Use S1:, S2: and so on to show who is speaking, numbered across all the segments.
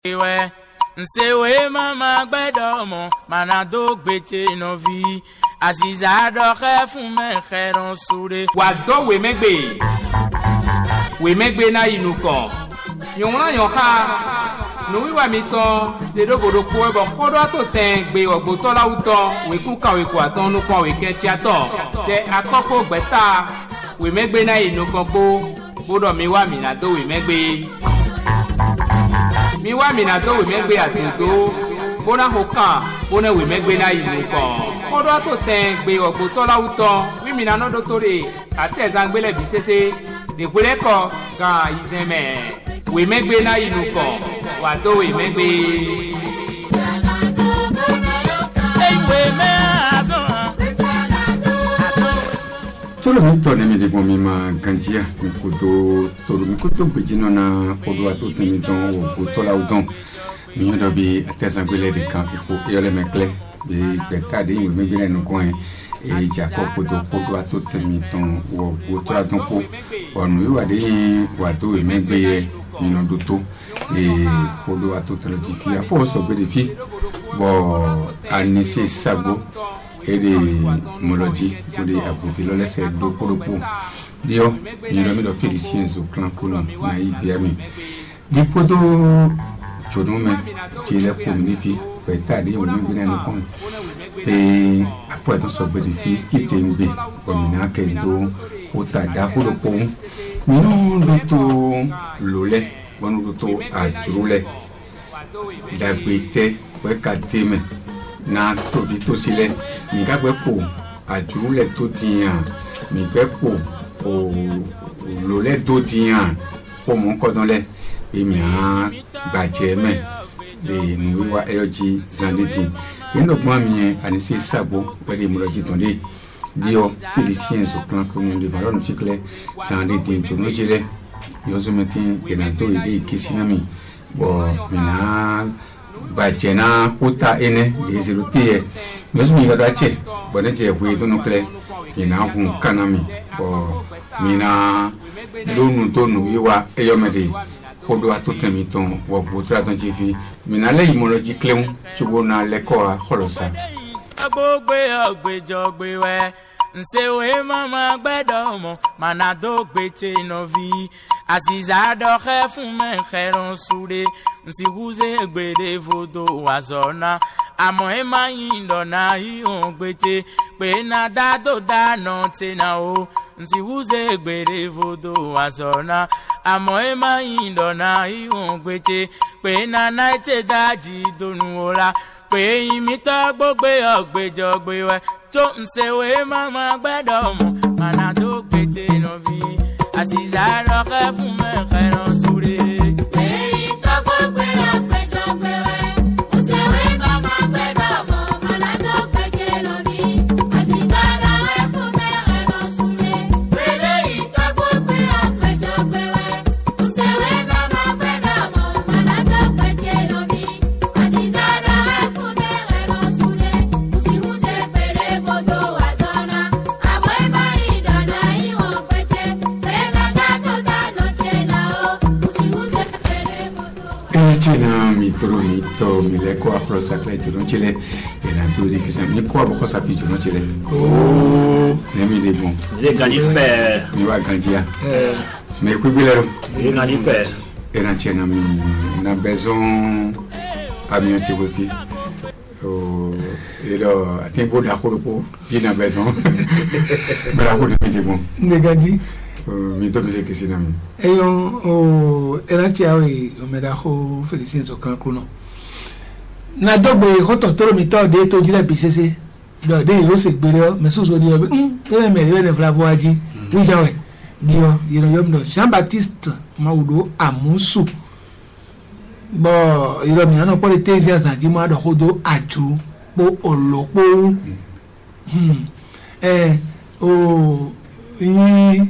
S1: Nsewe mama gbedomo manado gbete novi Aziza do khefun me kheron sure
S2: Wa do we megbe na inuko Yonra yonha no wi wa mi ton de do bodo ko e bo kodo to ten gbe ogbo to lawuto we ku ka we ko aton nu ko we ke ti ato je akoko gbeta we megbe na inuko ko bodo mi wa mi na do we megbe mi wa mi na do we megbe atodo bona hoka bona we megbe na inuko kodo to ten gbe ogbo to lawuto wi mi na no do tore atezan gbele bi sese de gbele ko ga izeme we megbe na inuko wa do we megbe
S3: Tolo mi to ne mi de bon mi ma ganjia mi kuto bejino na kodo ato temi don o ko to la udon mi yodo bi atezan gbele de kan ko yole mekle bi beta de we megbe na inuko en e jako kodo ato temi don o ko to la don ko onu iwa de wa do we megbe nínú doto kodo atotele ti fi afo so gbe de fi bo anise sago ede moloji ode abuti lo lese do poropo dio yiro mi do feliciens au clan colon na ibiami di kodo chodume ti le ko mi fi peta de o mi gbe na kon afo to so gbe de fi ti te ngbe ko mi na ke do o ta da poropo nínú doto lole wonu doto ajurule dagbete we ka teme na to vi to sile mi ga gbe po ajurule to diyan mi gbe po o lole do diyan o mo ko don le e mi a gbaje me le nu wa eoji zandidi ino gbo mi anise sabo pe mo lo ji ton de Dio Feliciens au clan commun de Valon Fikle sans détin to nojele yozo metin enato ide kisinami bo mina bajena huta ene yezirutie yozo mi gadache bone je hu do nokle ina hu kanami bo mina lonu tonu yiwa eyomede kodo atotemi ton wo botra ton jifi mina le imoloji kleun chubo na leko holosa
S1: Gbogbo ogbejogbe we Nsewe mama gbedomo manado gbete novi Aziza do khefun me kheron sure Nsi huze gbede vodo wazona Amo ema yindo na ion gbete Pe na dado da no te na o Nsi huze gbede vodo wazona Amo ema yindo na ion gbete Pe na naite daji donu ola Pe imita gbogbe ogbejogbe we to nsewe mama gbedomo manado gbete novi Aziza do khefun me kheron sure
S3: Chena mi toro mi le ko afro sakle to chele e na to de kisa mi ko abo ko safi to chele oh ne mi de bon
S4: le gani fe
S3: mi wa ganjia me ku bilero
S4: le gani fe
S3: e na chena mi na besoin ami ti wo fi oh e do atin ko da ko ko ji na besoin bra ko de bon
S5: ne ganji
S3: mi to mi de kisina mi
S5: o era chiawe o me da ho Feliciens au clan colon na dogbe ko to toro mi to de to jire bisese do de yo se gbere o me so so di o e me le ne flavo aji wi jawe dio yero no Jean Baptiste Maudo Amusu bo yero mi ana pole tezias aji ma do hodo aju po olopo o yi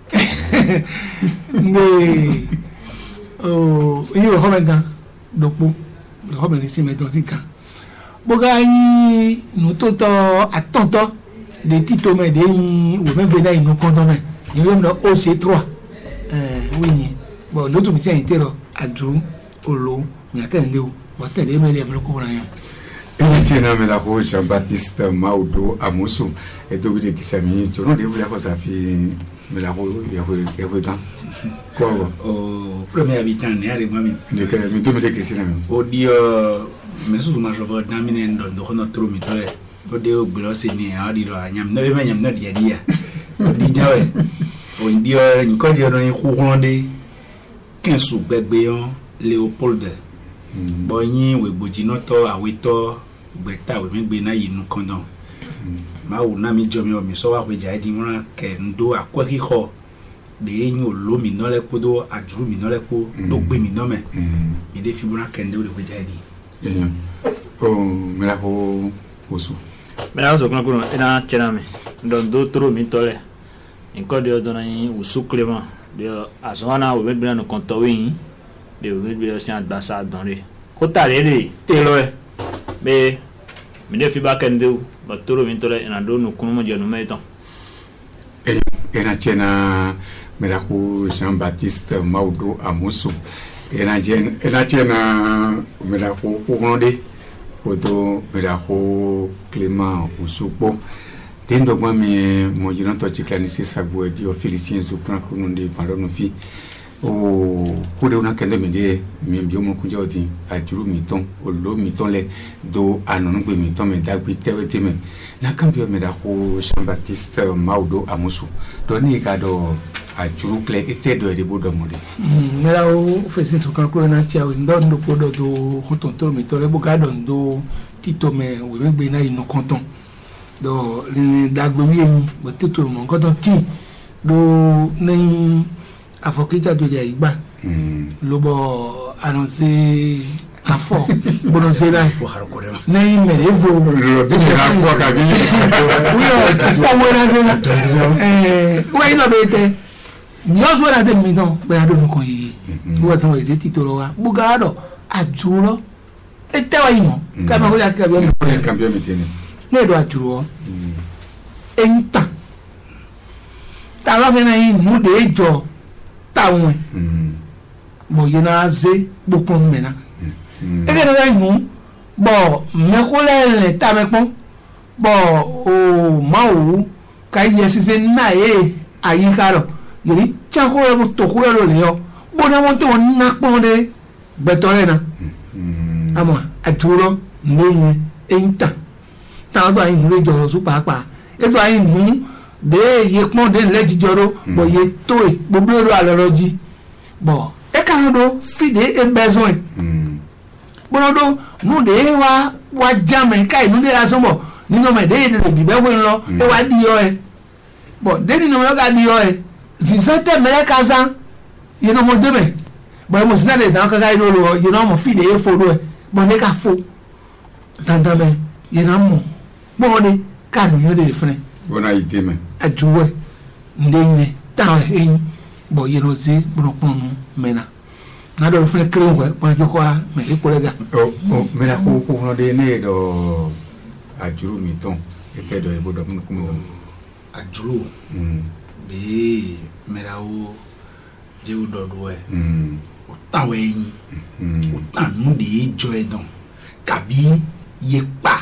S5: nde o yi o homenga dopo le homen si metotika boga yi no toto atonto de tito me de yi o me be na inu kondo me yo no OC3 oui bon l'autre mission intero adu olo mi akende o ba tele me le me ko ran yan
S3: ina tena me la ko Jean-Baptiste Maudo Amusu et do bi ki sami to no de vula ko sa fi me la ko ya ko tan ko
S6: o premier habitant ne ari mami
S3: de que mi to me de Christina
S6: o dio me su ma jobo damine ndo do no tro mi tole o de o glo se ni ari do anyam no be nyam no dia dia o di jawe o dio nko dio no ku honde kensu gbegbe yon Léopold boyin we gbojino to aweto gbeta we megbe na yinu kondon ma wo na mi jomi o mi so wa pe jaidi mura ke ndo akweki ho de yin olomi no le kodo ajuru mi no le ko do gbe mi no me mi de fibura ke ndo le pe jaidi
S3: o me la ko osu
S4: me la so kuna ina chename ndo tro mi tole nko de odona yin usu Clément de azona we be no kontowin de we be si adbasa donre ko tare le telo be mi de fi ba kende ba toro mi tole ina do no kunu mo je no meton
S3: ena chena me la ko Jean-Baptiste Maudo Amusu ena chena me la ko honde kodo me la ko Clément Usupo tendo kwa mi mojino to chiklani sisa bwe dio Félicien Zupran kununde falo fi o kude una kende mede mi bio mo kunja odi ajuru miton o lo miton le do anonu gbe miton me dagbi tewete me na kambio me da ko Jean-Baptiste Maudo Amusu do ni ga do ajuru kle ete do de bodo mode
S5: mera o Félicien Zupran ko na tia o ndo ko do hotonto miton le bo ga do tito me we gbe na inu konton do ni dagbe wi yin bo tito mo konton ti do ni afokita to dia igba lobo annoncer afo bono sena
S6: o harko de
S5: na imere vo
S3: lo de la ko ka bi
S5: oui o wona sena oui no bete nos wona se mi don be ado ko yi wo tan we titolo wa bugado ajuro etewa imo kama ko ya ka bi
S3: cambio mi tiene
S5: ne do ajuro enta tawa gena yi mu de jo tawon mo yena ze gbopon mena ege do dai mu bo me ko le ta me pon bo o mawu ka yesi se na ayika ro yiri cha ko e to ko lo le yo bo na won to na pon de betore na ama aturo ndenye enta ta do ai mu le joro su papa e to ai mu de ye pon de le jijoro bo ye to e gbogbo ro aloroji bo e kan do fide e besoin bo do nu de wa jame kai nu de asomo nínú me de de bi be we lo e wa di yo e bo de ni no ga di yo e zizete me ka san ye no mo de me bo mo sina de tan ka ga ino lo ye no mo fide e fo do e bo ne ka fo tanda me ye na mo bo de ka nu yo de fune
S3: bona iteme
S5: ajuwe ndenge ta hin bo yero zi brokonu mena na do fle krengwe pa joko a me ikolega
S3: o me la ko no de ne do ajuru miton ete do e bodo mo
S6: ajuru de merao je udo do e o tawe yin o tanu de jo edon kabi yepa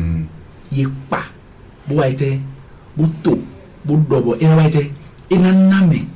S6: bo aite buto budobo ina waite ina name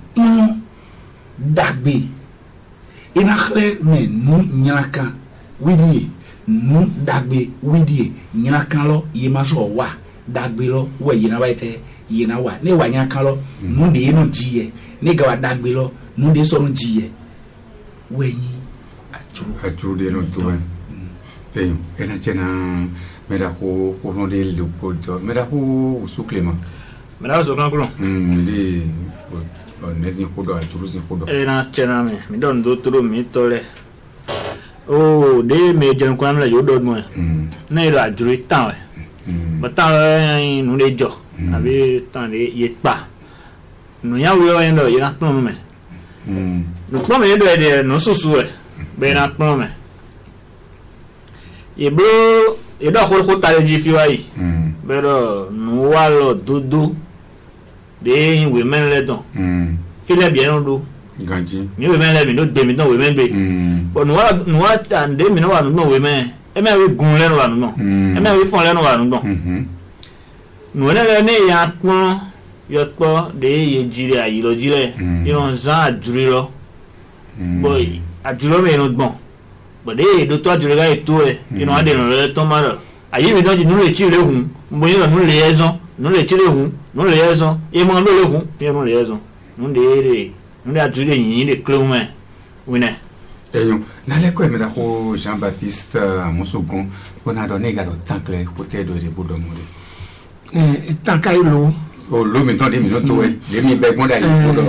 S6: dagbe ina khle me nu nyaka widie nu dagbe widie nyaka lo yema so wa dagbe lo we yina waite yina wa ne wa nyaka lo nu de no jiye ne ga wa dagbe lo nu de so no jiye we yin
S3: ajuru de no to en ena chena mera ko no de Léopold mera ko su Clément
S4: mera so kan kulo
S3: de nezi ko do ajuru si ko do
S4: ina chena mi don do tro mi tole o de me jen ko an la yo do mo ne ra ajuru tan ba tan nu le jo abi tan le ye pa nu ya wo yo en do ye na ton me nu ko me do de no susu e be na ton me ye bro e do ko ta le ji fi wa yi pero nu wa lo dudu de we men le don file bien do
S3: ganji
S4: mi we men le mi no de mi no we men be but no wa ande mi no wa no we men e me we gun le no wa no e me we fon le no wa no no le ne ya pon yo to de ye jire ayi lo jire you zan ajuri lo boy ajuro me no gbon but de do to ajuri ga eto e you ade no le to maro ayi mi do ji nu le chi le hun mo ni no le ezon nu le chi le hun nu le ezon e mo lo le hun e mo le ezon nu de nous avons dit que les clous oui
S3: n'allez quoi mais d'accord Jean-Baptiste Moussogon on a donné également temps clair peut-être de pour demander
S5: tant qu'il l'eau
S3: oh l'eau maintenant des minutes ouais des minutes ben bon d'aller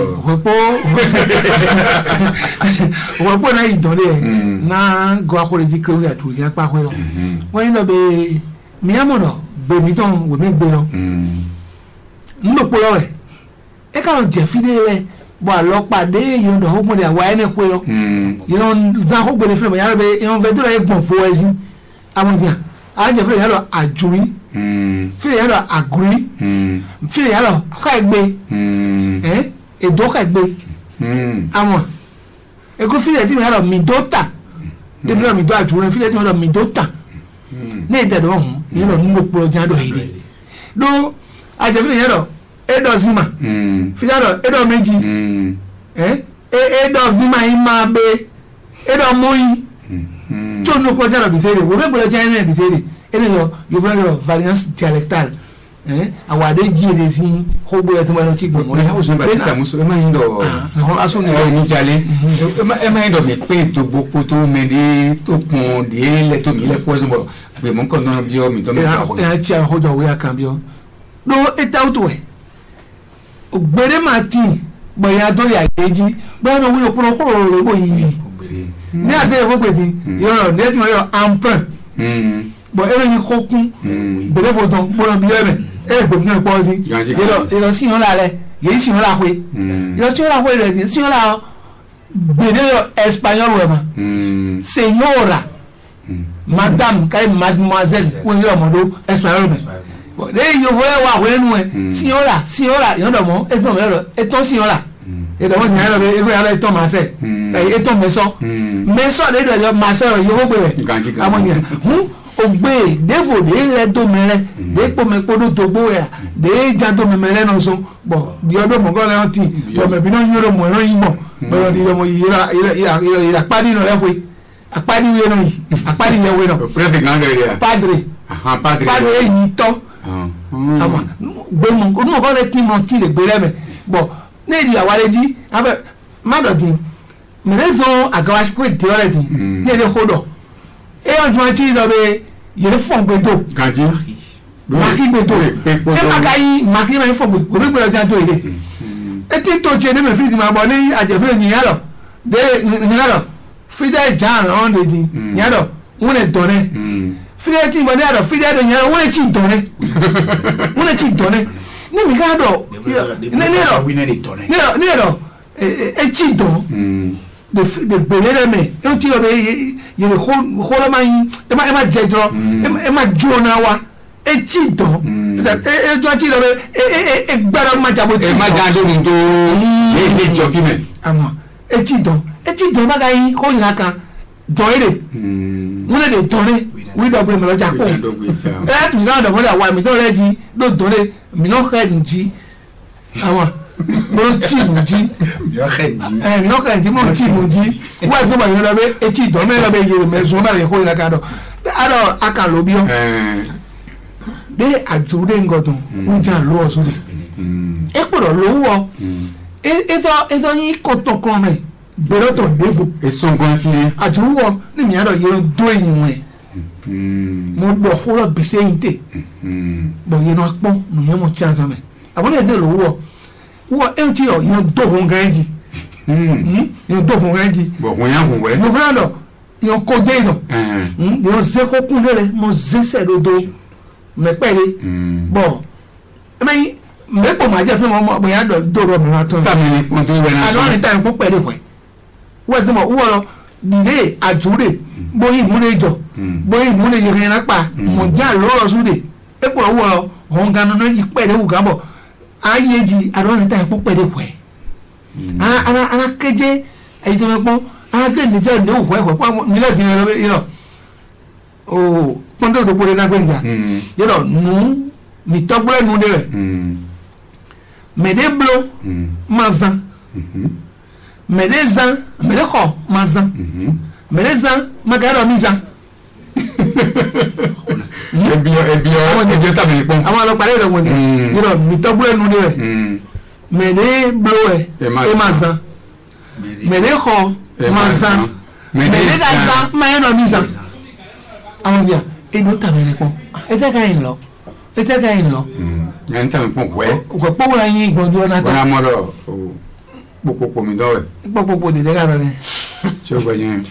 S5: repos na idole na go akole di clou ya tout ya pa ko lo wọ́n lọ be mi amono be mi ton we me gbe lo nlo po lo re e ka je fide re bo alo pade yon do ho de wa ene ko yo yon za ho gbele fere ya be yon ve to le gbon fo ezi awon dia a je fere ya lo ajuri fere ya lo aguri fere ya lo ka egbe e do ka egbe awon e ko fere ti mi ya lo mi dota de mi lo mi do ajuri fere ti mi lo mi dota ne de do hun yon lo nlo po jan do ide do a je fere ya lo edo zima fijaro edo meji edo vima ima be edo moyi chono ko jaro bitere wo be bolo jane bitere ene yo vra variance dialectale awade jire si ko bo eto mo ti gbo mo
S3: ha o so ba ti samuso e ma yin do
S5: ho aso ni
S3: ni jale e ma yin do mi pe to gbopo to me de to kun de le to mi le po so mo be mo kon no bio mi to me
S5: e chi a ho jo we akan bio do eta utwe ogbere mati boya dori ayeji boya no wi oporo ko ro bo yi ni ate ko pe ti yo ne ti mo yo emprunt bo ere ni ko kun bere fo don bo bi ebe e gbo mi po si yo si yon la le ye si yon la pe yo si yon la pe re si yon la bere espagnol we ma señora madame kay mademoiselle ko yo modo espagnol de yo voy wa wenu siora yo do mo e fo me lo e ton siora e do mo ni lo be e go ya lo e ton ma se e ton meso de do yo ma se yo go gbe amoni ogbe defo de le do mere de po me ko do to gbo ya de ja do me mere no so bo di odo mo go le ti yo me bi no nyoro mo ran yin mo bo di mo ira padi no le ko apadi we no yi apadi ye we no padre padre yin to ama gbemu ko mo ko le ti mo ti le gbere me bo ne di awareji abe madodi merezo agawa ko ti already ne le hodo e on jo ti do be yere fon gbedo
S3: ganji
S5: maki gbedo e magayi maki me fon gbedo be gbedo jan to ide e ti to je ne me fi di ma bo ni ajefere ni yalo de ni yalo fi de jan on de di yalo won e done fide ki mo ni ado fide de yalo won e chi done ni mi ga do ne ro e chi do de belere me e ti o be ye ko la man e ma jejo e ma jona wa e chi do e do chi do be e gbara ma jabo ti
S3: e ma jado ndo e jo fi me
S5: ama e chi do ma ga yi ko yin aka do ere mo le de tore we do be me lo ja ko e mi ga do mo da wa mi to le ji do tore mi no he nji ama mo ti mo ji
S6: yo khenji
S5: no khenji mo ti mo ji wa so ma yo la be e ti do me la be ye me so ma le ko yin aka do ado aka lo bi o de ajude ngodo o ja lo so de e poro lo wo ezo yin ko to kon me bero to devo
S3: e son kon fi
S5: ajuwo ni mi ado ye do yin we mo do holo bi se inte bo ye no apon no ye mo cha so me abon e de lo wo e ti o ye do hon ganji ye do hon ganji
S3: bo hon ya hon we
S5: mo frando yo ko de do yo se ko kun le mo ze se do me pere bo me po ma je fe mo bo ya do ro mi wa to
S3: ta mi mo to we na so
S5: ani time ko pere ko we se mo wo dide ajure boyi mu le jo boyi mu le ye na pa mo ja lo ro su de e po wo hon ga no ji pere u ga bo aye ji ani time ko pere ko ana keje ayi to po ana se ni je ni o ko pa mi lo din lo yo o pondo do pore na gbenja yo lo nu mi togbore nu de mede blo mazan mede zan mede ko mazan mede zan magaro mizan
S3: ebi tabi pon
S5: àwọn lo pare lo won ti yo mi togbore nu de mede blo e mazan mede ko mazan mede zan magaro mizan àwọn dia edo tabi le pon e te ka yin lo
S3: yan tabi pon we
S5: ko po la yin gbodu na to
S3: wala modo popo mi do
S5: popo de ga re
S3: tí ó gbẹ̀yìn.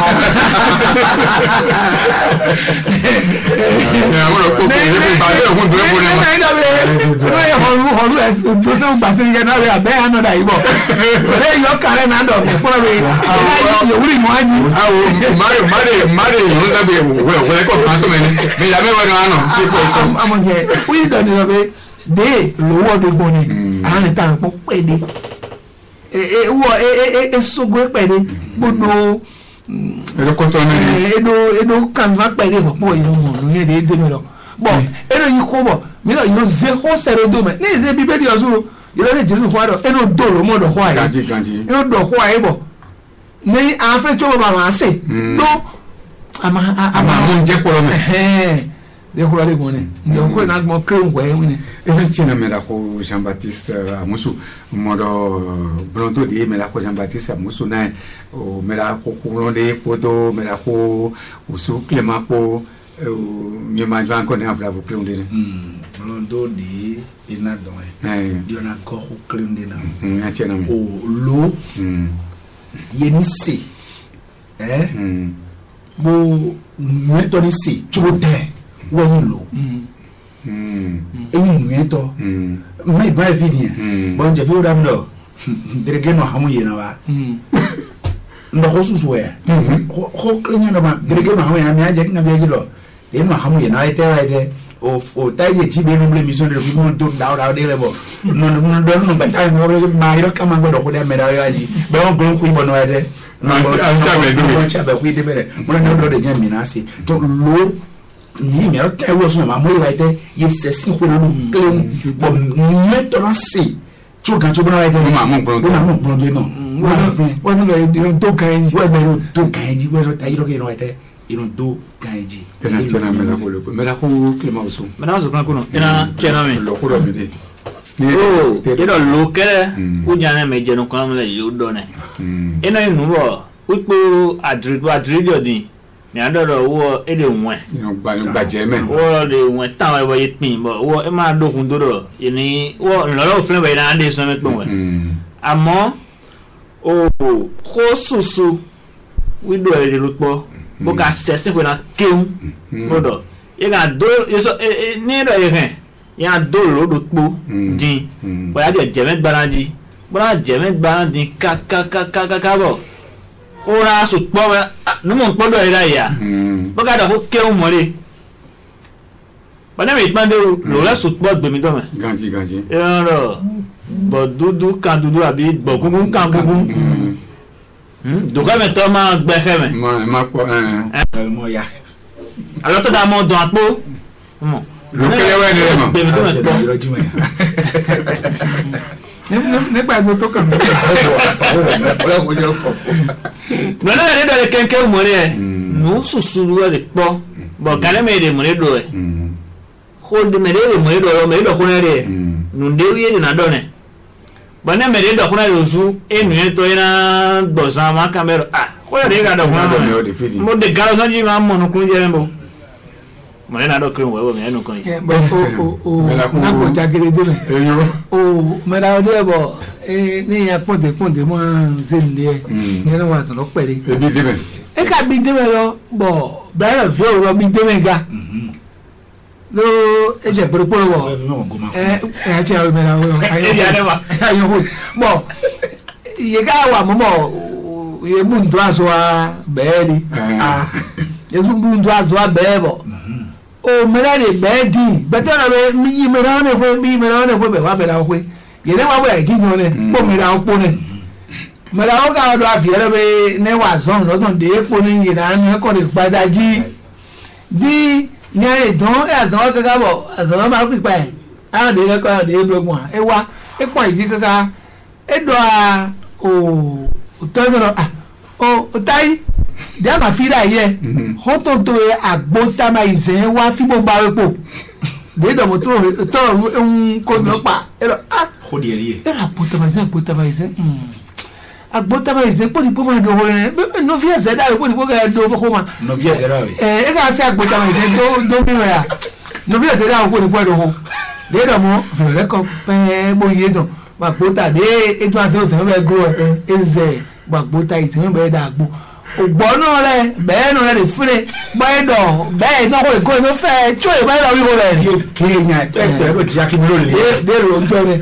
S3: àwọn ọ̀pọ̀ kò ní bí balẹ̀ ògùn tó ń bọ̀ náà.
S5: ọ̀rú ẹ̀ tó sẹ́wọ̀n gbà fi yẹn náà rẹ̀ abẹ́ yẹn náà dà yìí bọ̀. ọ̀rẹ́ yìí ọkà rẹ̀ náà dọ̀ fún mi yòwúrì mọ́ ájú.
S3: mmadụ yìí ń sábẹ̀ wẹ̀wẹ̀ kọ̀ kan tó mẹ́ni mi yà mẹ́wàá ni wọn nọ.
S5: amọ̀jẹ̀ wíì dọ̀ ni lọ́bẹ̀ dé lówó ọdún gbọ́n ni àwọn ìta àpò pẹ́ de esogo pẹ̀lú gbogbo edo kanza pẹ̀lú ìfọ̀pọ̀ yìí mọ̀ ní èdè èdè mi lọ bọ̀ edo yìí kó bọ̀ mi lọ yóò zé kó sẹ̀rẹ̀ do mẹ́ ní ìzé bíbẹ́ di ọ̀ṣun yìí lè jésù fún àdọ̀ edo do ló mọ̀ dọ̀ kó àyè edo dọ̀ kó àyè bọ̀ ní afẹ́ tí ó bọ̀ máa ṣe ló
S3: àmà mú jẹ́ kúrọ́ mẹ́.
S5: de kura de bone ndio ko na mo krem ko ewini
S3: effectivement mela ko Jean-Baptiste Amusu modo bronto de mela ko Jean-Baptiste Amusu na o mela ko kulonde poto mela ko usu Clément ko mi ma jwan ko na vla vous kulonde
S6: bronto de ina don dio na ko kulonde na
S3: ya tiena
S6: o lo yeni se bo nyeto ni se chote wọ́n lò eyi nùyẹn tọ mẹ ìbára fi nìyẹn bọ́n jẹ́ fi wúdà mi lọ dèrègé nù hàmú yẹn na wa ndọ̀kọ́ susu yẹ kọ́ kílínyà dọ̀ ma dèrègé nù hàmú yẹn na mi àjẹ́ kí n ka bí ẹjì lọ yẹn nù hàmú yẹn na ayé tẹ́ ayé tẹ́ o táyé yẹ tí bẹ́ẹ̀ ní bilẹ̀ mi sọ de fi mú tó dáwọ́ de lẹ bọ̀ nù gbàtà yẹn nù wọ́n máa yọrọ kama gbọdọ̀ kó dẹ́ mẹ́ta yọ ayé bẹ́ẹ̀ wọ́n gbọ́n kú ibọ̀ nù ayé tẹ́ ni mi ata wo so ma mo yi te ye sesin ko no klem bo ni to na se tí o gan tí o bọ́nà wáyé tẹ́lẹ̀
S3: máa mú gbọ́n
S6: ó máa mú gbọ́n gbé náà
S5: wọ́n ti lọ irun tó kan yìí
S6: wọ́n gba irun tó kan yìí wọ́n sọ ta irun kí irun wáyé tẹ́ irun tó kan yìí.
S3: ina tena mela ko loko mela ko klima usu
S4: mena wasu kuna kuno ina chena mi
S3: loko do miti
S4: oh yedo lokere ujana me jenu kuna mele yudone ina inubo upo adrijo din ni adoro wo ede won
S3: gba je me
S4: wo de won tan wo yipin bo wo e ma dokun dodo ni wo lolo fun be na de so me pon we àmọ́ o ko susu wido ere lupo bo ka sese ko na keun bodo ye ga do yeso ni do ye kan ya do lo do po din bo ya je me gbaraji bora je me gbaraji ka bo ora su po no mo po do ira ya bo ka da ko keun mo re bana me pande lo la su po gbe mi do me
S3: ganji
S4: ero bo dudu kan dudu abi bo gungun kan gungun doka me to ma gbe he me
S3: ma po
S6: mo ya
S4: alo to da mo don apo mo
S3: lo kele we ni mo
S4: gbe mi do me po
S6: irọ́ jí mo ya
S5: nígbà tó kàn mí
S4: no na re do le kenke mo re no susu lo le po bo kale me de mo re do e ho de me de mo re do ko re no de wi na do ne bana me de do ko na yozu enu e to ina do sa ma camera ko re ga do ko mo de garo sanji ma mo no kun je mo mo na do kre wo me enu kan yi
S5: bo o na ko jagere de me o me da de bo ni ya ponte mo se nde ni na wa so lo pere
S3: ebi de me
S5: e ka bi de me lo bo bra fi o ro bi de me ga lo eje poro wo ti a me na wo ayo ho bo ye ga wa mo mo ye mu ndo aso a be ni ye mu ndo aso a be bo o me na de be di be to na be mi yi me na ne ko be wa be la ko ye ne wa bo ya ki no ne bo me ra ko ne mẹ́ta ó ká ọdọ àfihàn bẹ ní wàásù lọ́dún dé epo ní ìlànà ẹ̀kọ́ ní gbadají bí yẹn ìdán ẹ̀dán kankan bọ̀ àzọ̀rọ̀ máa pípa ẹ̀ àwọn dé lẹ́kọ̀ọ́ àwọn dé lọ́gbọ̀n ẹ̀ wá ẹ̀pọ̀ ìdí kankan ẹ̀dọ̀ à òtọ́jú lọ òtáyì díẹ̀ máa fi rà yẹ hótótó àgbo táma ìzẹ̀ wá fíbó bá epo dédò mo tọrọ ń kó lọ pa ẹ̀rọ àgbo táma ìzẹ̀ pọ̀ ní pọ̀ máa dọ̀ wọ́n rẹ̀ nọ́fí ẹ̀sẹ̀ dáre pọ̀ ní pọ̀ kẹ́ dọ̀ fọ́kọ́ ma ẹ̀ ká sẹ́ àgbo táma ìzẹ̀ tó mímọ̀ yà nọ́fí ẹ̀sẹ̀ dáre pọ̀ ní pọ̀ dọ̀ wọ́n dédò mo fẹ̀rẹ̀ kọ́ pẹ́ẹ́ bó yé dùn gbàgbóta dé ètò àti òsèlú bẹ́ẹ̀ gbó ẹ̀zẹ̀ gbàgbóta ìsèlú bẹ́ẹ̀ dàgbò ògbọ́n náà rẹ bẹ́ẹ̀ náà rẹ fúnre bẹ́ẹ̀ dọ̀ bẹ́ẹ̀ náà kò kó inú fẹ́ tí òye báyìí lọ wíwo rẹ̀.
S6: kéèyàn ẹ̀tọ́ ẹ̀rọ ti akíní ló lè.
S5: dèrò oúnjẹ rẹ.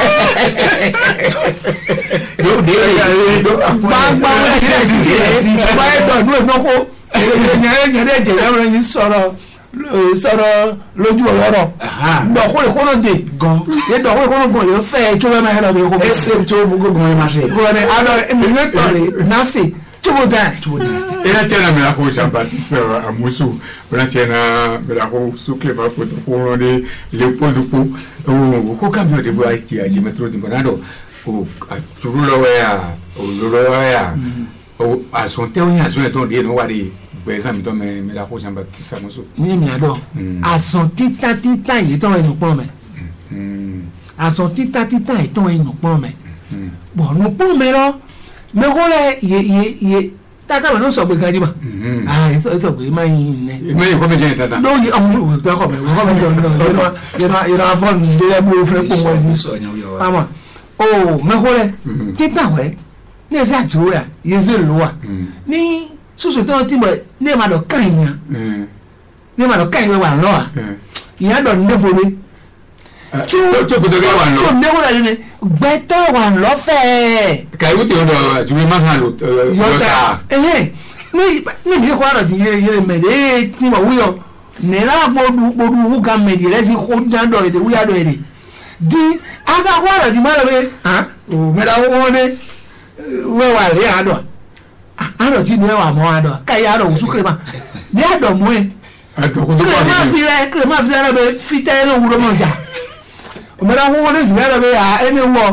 S6: yóò dé rẹ̀
S5: gbàgbà wọn ti rẹ̀ sí tiẹ̀ báyìí dọ̀ ní ìnáwó yẹn ẹ̀jẹ̀ lẹ́wọ̀n yìí sọ̀rọ̀ lójú ọ̀rọ̀ dọ̀kúrẹ́ kọ́nà dé gan yẹ dọ̀kúrẹ́ kọ́nà gan yóò fẹ́ tí ó bẹ́ẹ̀ máa yẹn lọ bẹ́ẹ̀ kó bẹ́ẹ̀.
S6: ẹsẹ̀ tí ó mú gbogbo ẹ̀ máa ṣe.
S5: gbọ́dọ̀ adọ̀ ènìyàn tọ̀rẹ̀ násì cogo da
S3: ina tena mira ko Jean Baptiste Amusu ina tena mira ko Sukle ba ko ko de Leopold ko o ko cambio de voix qui a metro de bonado o turu lo ya o lo ya o a son te oyin aso ton de no wari bezam to me mira ko Jean Baptiste Amusu
S5: ni mi ado a son tita yi ton enu pon me a son tita yi ton enu pon me bo no pon me lo me gole ye tata ba no so gbe ganji ma so gbe ma yin ne
S3: me ko me je tata
S5: no ye o to ko me no you know fun de le bu fre ko mo ama o me gole tita we ne sa ju ya ye ze lo wa ni susu to ti mo ne ma do kan yan ne ma do kan we wa lo a iya do ndefo ni
S3: tó kò tó kẹ́ wà lọ.
S5: tó ní wúlò ní gbẹ́tọ̀ wà lọ́fẹ̀ẹ́.
S3: kàyéwò tí o dọ̀ àjùmọ̀ máa hàn lọ́tà.
S5: ní mi kọ́ àròjì yẹrẹ mẹ́lẹ́ tí mo wúyọ nira gbọdú wúga mẹ́lẹ́ rẹ sí kó dáńdọ̀ èdè wúyà dọ̀ èdè di aka kọ́ àròjì máa lọ bẹ mẹ́ta wọ́n ní wẹ́wà rẹ̀ àdọ̀ àròjì ni wẹ́wà mọ́ àdọ̀ káyé àdọ̀ wùsù kìrìmà ní àdọ̀ mọ́ ẹ̀ kìrìmà fi rẹ̀ bẹ fi tẹ́ ẹ̀ náà wúlò mọ́ jà mẹ́ta wọ́n ní ìfìyà rẹ̀ bẹ́ à ẹni wọ́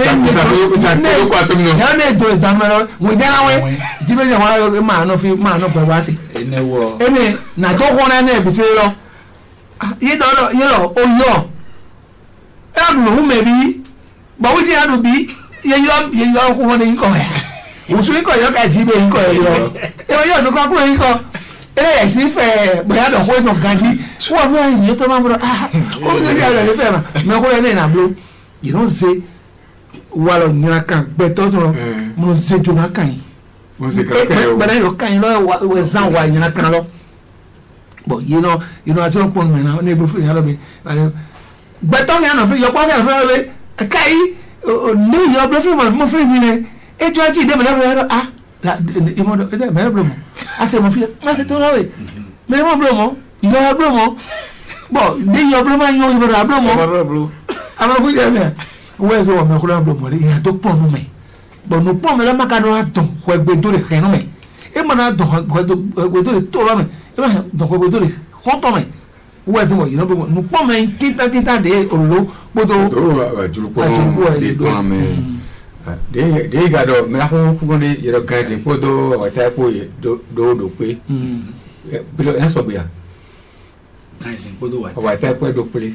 S5: yàrá ní ètò ìdámẹ́rọ wọ́n ìdáná wẹ́ jíbẹ́jẹ̀ wọ́n máa nọ pẹ̀lú wá sí ẹni nàtọ́ kọ́ náà ní ẹ̀bìsí lọ yí lọ ó yọ ẹ̀dùn òun mẹ́bí gbọ̀wó tí yàrá bí yẹyọ kó wọn ní ikọ̀ ẹ̀ òṣù ikọ̀ yọ ká jíbẹ́ ikọ̀ ẹ̀ yọ ẹ̀wọ̀n yóò sọ kọ́ kúrò ikọ̀ ẹlẹ́yà sí fẹ́ bóyá dọ̀kọ́ ìtàn ganjí wọ́n fún ẹ̀yìn tó máa ń bọ̀ ó ń sẹ́yìn àlọ́ ìfẹ́ mà mẹ́kúrẹ́ ní ìnàbó yìí ló ń ṣe wà lọ nira kan gbẹtọ́ tó lọ mo ń ṣe jona kan yìí gbẹdẹ́ yóò kan yìí lọ wẹ̀ zan wà nira kan lọ bọ̀ yìí náà àti ọ̀pọ̀ nù náà ní ebi fún ìyá lọ bí gbẹtọ́ yẹn nọ fún yọpọ̀ yẹn fún ẹ ká yìí ní ìyọ bẹ fún mọ fún ìdí ni ètò àti ìdẹ́mẹ̀lẹ́ la imodo ete mere blomo ase mo fi ma se to lawe mere mo blomo yo blomo bo de yo blomo yo ibara blomo ama ku je me we so me ku la blomo le ya to pon no me bo no pon me la maka no aton ko egbe do le kan no me e mo na do ko egbe do le to lo me e ma do ko egbe do le ko to me we so mo yo blomo no pon me tita de olo bodo
S3: ajuru ko de to me de ga do me ho ko ni yero ganzi fodo o ta ko do pe bilo en so bia
S6: ganzi fodo
S3: wa ta ko do pe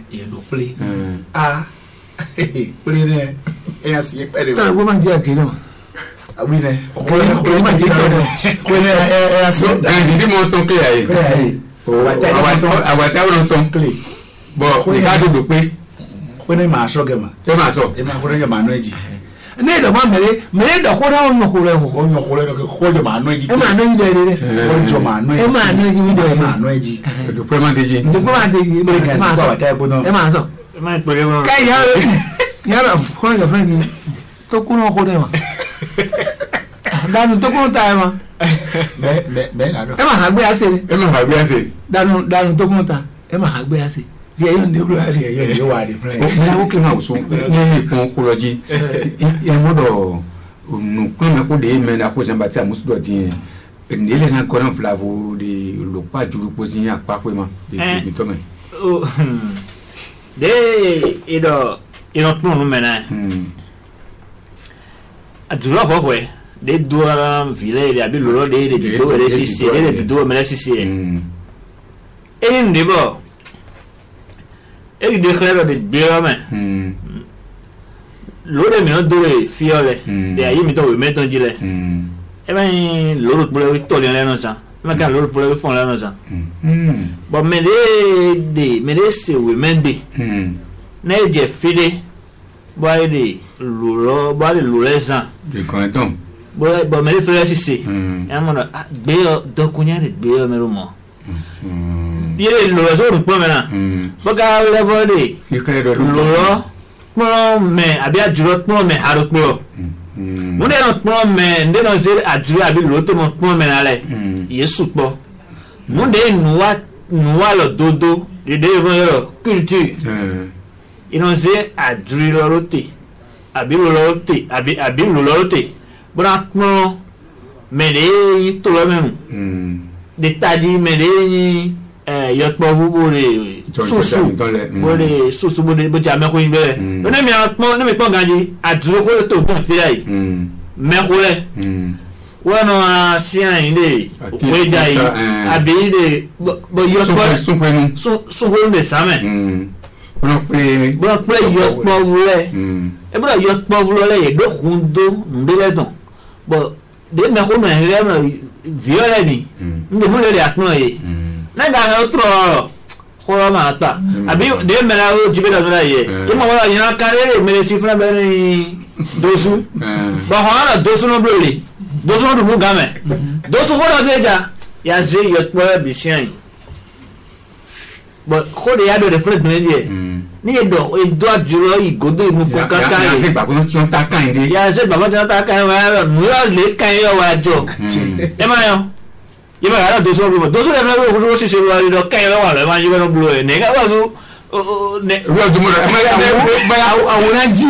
S6: play ne e asi e pe
S5: ta wo man je akele ma
S6: awi ne
S5: ko ma je
S6: ko ne e asi
S3: ganzi di mo ton clear yi wa ta wo ton clear bo ni ka do pe
S6: ko ne ma so gema
S3: e ma so
S6: ko ne ma no eji
S5: ne da ma mere da ko da on ko le ko
S6: on ko le ko je ma no eji
S5: e ma no eji de
S6: o jo ma no eji
S5: e ma no eji de
S6: ma no eji
S3: do pe ma deji
S5: ma so e ma so
S6: e ma pe le mo
S5: ka ya ko ya friend ni to ku no ko de ma danu to ku ta ma
S6: be na do
S5: e ma ha gbe ase danu to ku ta e ma ha gbe ase ye yo ne bro ari
S6: ye yo wa di plan
S3: o na o ke ma uso ni pon ko loji e mo do nous quand on des mais la prochaine bâtie à Moussoudou dit il est encore un flavo de le pas du reposer à pas vraiment de Thomas
S4: il a nous maintenant a du rock ouais des doigts villes il y a bien le des vidéos et des vidéos mais là c'est et une débat et déclare de bien l'autre minute de fiole de ailleurs mais toi mettre un gilet et ben l'autre pour le tourner là non ça mais quand l'autre pour le fond là non ça bon mais c'est oui mais des n'est j'ai filé boire des loulets ça
S3: de canton
S4: bon mais les frères c'est et on a béo donc on y a des béo mais vraiment il est le réseau de point maintenant baga le voler lolo bon mais abia duro point mais harokpo mon est notre point mais ndé non c'est aduru abi l'autre mon point mais là yesu po mon dé noa le dodo les deux vont culture ils ont c'est aduru l'autre abi l'autre bon mais les tout le même des tadi mais les yot po vous bole susu bole susu bole bo jame ko imbe no me po ganji aduro ko to bon filai me ko le wono asian inde we dai abi de bo yot po su de same bo pre yot po vule e bo yot po vule e do hundo mbele don bo de me ko me re viole ni ndo mo le atno ye nanga otro ko ma ta abi de me na o jibe da na ye mo wala yin akare me le sifra be ni dosu ba hana dosu no bloli dosu no mu game dosu ko da beja ya ze yot mo bi sian bo ko de ya do de friend me die ni do e do ajuro igodo mu ko kaka
S3: ya se baba no chon ta kan de
S4: ya se baba no ta kan wa mu yo le kan yo wa jo e ma yo il va aller dosso le ko so se wa do kan yo wa le ma yo no blo e ne ga wa so ne
S3: wa zo mo ba awon ji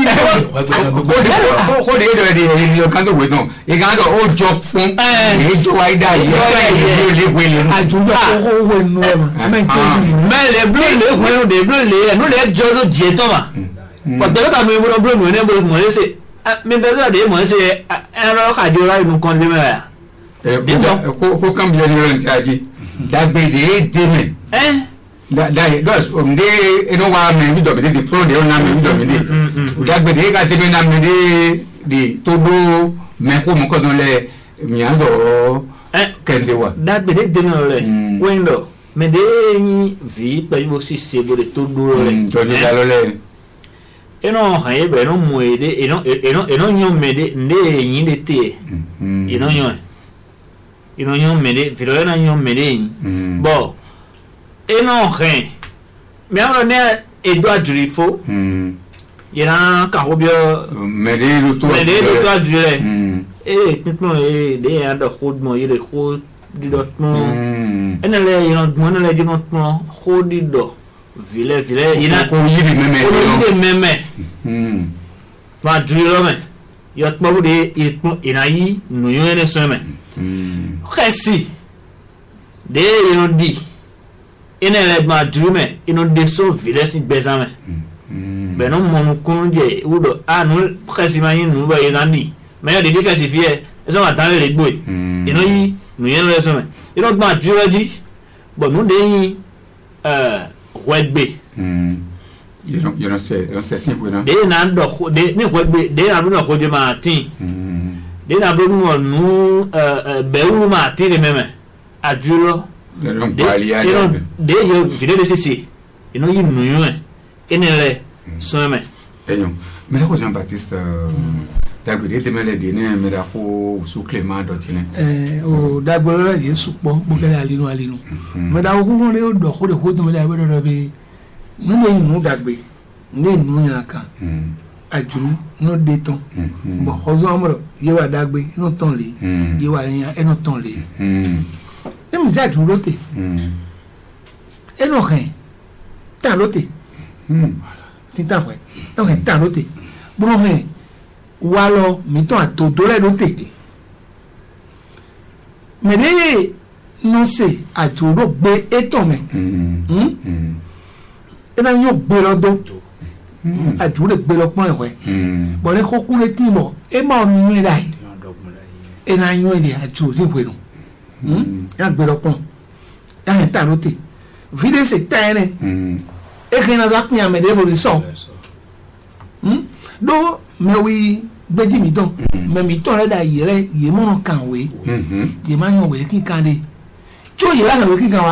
S3: ko de yo kan do we don e ga do o jo pon e jo wa ida yi yo le we le
S5: ajuba ko we no
S4: me le blo le ko de blo le no le jo do die to ma ko de ta me blo no ne blo mo le se me de de mo se e ro ka jo ra inu kon le me ya
S3: ko kam biya ni ran taji dagbe de deme da dos onde eno wa me mi do me de pro de ona me mi do me de dagbe de ka deme na me de todo me ko mo ko don le mi azo kende wa
S4: dagbe de deme le window me de yin vi pe bo si se bo de todo le
S3: to ni da lo le
S4: eno han e be no mo e de eno nyo me de nde yin de te eno nyo ino nyon mede filo na nyon mede bon eno rien mais on ne e doit durifo ina ka hobio
S3: mede lo to
S4: adure tutno e de ya do khod mo ile khod di dot mo ena le ino mo na le di not mo khodi do vile ina
S3: ko yiri meme
S4: ma duro me yot mo de ina yi no yo ene so me Resi de ino di ina le ma drume ino de so vile si bezame beno monu kunje udo anu resi ma yin nu ba yandi me de ka si fie eso ma tan le boy ino yi nu yen le so me ino ma duro di bo nu de yi wetbe
S3: you know say simple no
S4: de na ndo de ni wetbe de na no ko de ma tin de na bro mo nu be wu ma ti le meme ajulo de yo vile de sisi ino yi nu yo enele so me
S3: enyo me ko Jean Baptiste dagbe de mele de ne me da ko su Clément dotine
S5: o dagbe ye su po bo kele alinu me da ko le o do ko de ko to me da be do be no ne nu dagbe ne nu ya kan ajuru no de ton bo ozo amro ye wa dagbe no ton le ye wa yan e no ton le e mi za duro te e no hen ta lote voilà ti ta we no hen ta lote bo hen wa lọ mìtọ́ àtòdó rẹ̀ ló tètè mẹ̀lẹ́ nù sè àjòrò gbé ètò mẹ́ ẹ náà yóò gbé lọ́dọ́ àjòrò gbé lọ́pọ̀ ẹ̀wẹ́ bọ̀dẹ́ kókó lè tì mọ̀ ẹ máa ń yín rà yìí ẹ náà yóò ẹ̀ àjòrò sí ìwé nù ẹ náà gbé lọ́pọ̀ ẹ náà tà ló tè fídíò sè tà ẹ nẹ ẹ kẹ́ ẹ náà sápẹ́ àmẹ́dẹ́ lórí sọ̀ ló mẹ́wìí gbẹ́jì mi tán mẹ́mi tán rẹ̀ dà yẹrẹ yẹ mọ́nà kàn wé yẹ máa yàn wé kíkan de tí ó yẹ láti wé kíkan wa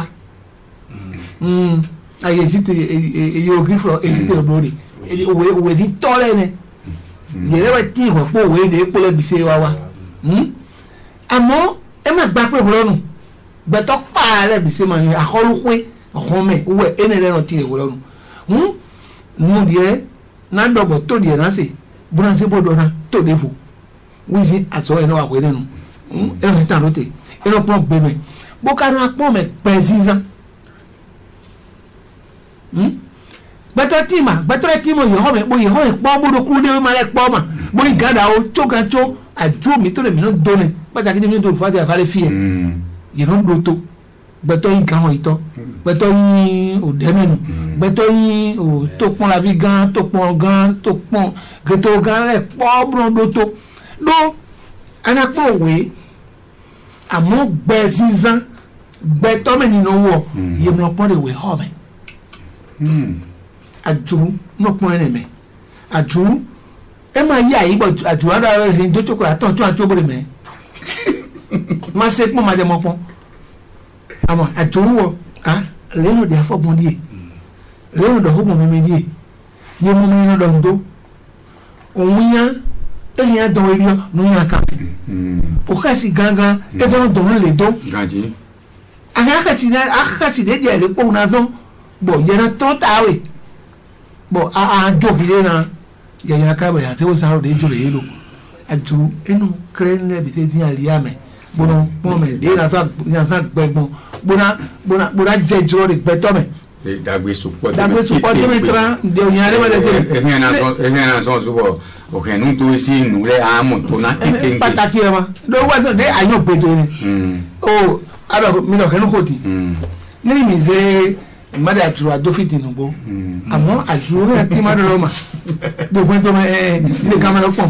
S5: ayé èsì tẹ èyí ògì fúlọ èsì tẹ ọdún rẹ òwe ti tọ́ lẹ́ nẹ yẹrẹ bẹ tí ìwà pọ̀ òwe de kpọ́lẹ̀ bisẹ́ wa àmọ́ ẹ má gba pé wọlọ́nu gbẹtọ́ kpaara bisẹ́ ma yẹ akọ́lùkwe ọ̀họ́mẹ wẹ ẹ nẹ lẹ́nu tí ì wọlọ́nu nù diẹ n'adọ̀bọ̀ tó diẹ náà sè bunase bó dọ̀nà tó de fo wíìsì àtọ̀ ẹ̀ náà wà wẹ́rẹ́ nu ẹ̀ náà tàn lóte ẹ̀ náà pọ́n gbẹmẹ bókàrọ̀ akpọ́n mẹ pẹ́ sísan gbẹtọ̀ tìmà yẹ̀họ́ mẹ bó yẹ̀họ́ mẹ kpọ́ bó do kúrú dé ma lẹ kpọ́ ma bó yìí gàdá o tso kan tso àdúró mi tó lè mi náà dọ́nẹ pàtàkì ní mi tó fàtẹ́ àfàlẹ́ fìyẹ yẹ̀họ́ do tó gbẹtọ̀ yìí gan wọ̀nyí tọ́ gbẹtọ̀ yìí ò dẹ́mẹ́nu gbẹtọ̀ yìí ò tó pọ́n la fi gan tó pọ́n gbẹtọ̀ gan lẹ̀ kpọ́ bó do tó do anakpọ̀ wé àmọ́ gbẹ sísan gbẹtọ̀ mẹ nínú wọ̀ yẹ̀mọ̀ pọ́n de wé họ́ mẹ àjùrú nọpọ ẹ nẹmẹ àjùrú ẹ máa yí àyè bọ àjùrú àdó ara rẹ tó tókò àtọ tó àtó bọlẹ mẹ má ṣe kpọ má dẹ mọ pọn àmọ́ àjùrú wọ lẹ́nu de afọgbọn díẹ̀ lẹ́nu de ọgbọn mímí díẹ̀ yẹ mọ mi nínú dọ̀ndó òun yá ẹ̀yìn yá dọ̀wọ́ ebi ní yá kàn òkàsí gángan ẹ̀sẹ̀ wọn dọ̀wọ́ lè dọ́ akakasi de díẹ̀ lè kpọ̀ náà dọ́ bọ̀ yẹn tó tàwé bọ̀ a jọ̀gìlẹ̀ náà yẹ̀yẹ̀ ká bẹ̀ yàtí wọ́n sáré de jọ̀lẹ̀ yẹn lò àjò inú kẹrẹ́ ní ẹ̀bí tẹ́ ti yàn lìyà mẹ́ gbọ́dọ̀ pọ́n mẹ́ de yàn sá gbẹ̀gbọ́n gbọ́dọ̀ jẹ́ jọ̀rọ̀ de gbẹ̀tọ́ mẹ́.
S3: dagbe sopɔ
S5: tẹ́mi tẹ́ra de o yàn lẹ́wọ̀n lẹ́tẹ̀rẹ̀.
S3: ɛhɛn na sɔn subɔ ɔhɛn tó si nu lɛ amɔ tó na kékeré.
S5: pàtàkì yɛ ma lọ́wọ́ wá sọ de àyàn gbẹdọ ni o alọ mi lọ kẹnu kò tí ní mi ṣe mmadụ atụrụ adọfi tinubu àmọ́ àtúrò rẹ kí mmadụ lọ ma dèkun tó ma ndị kamara pọn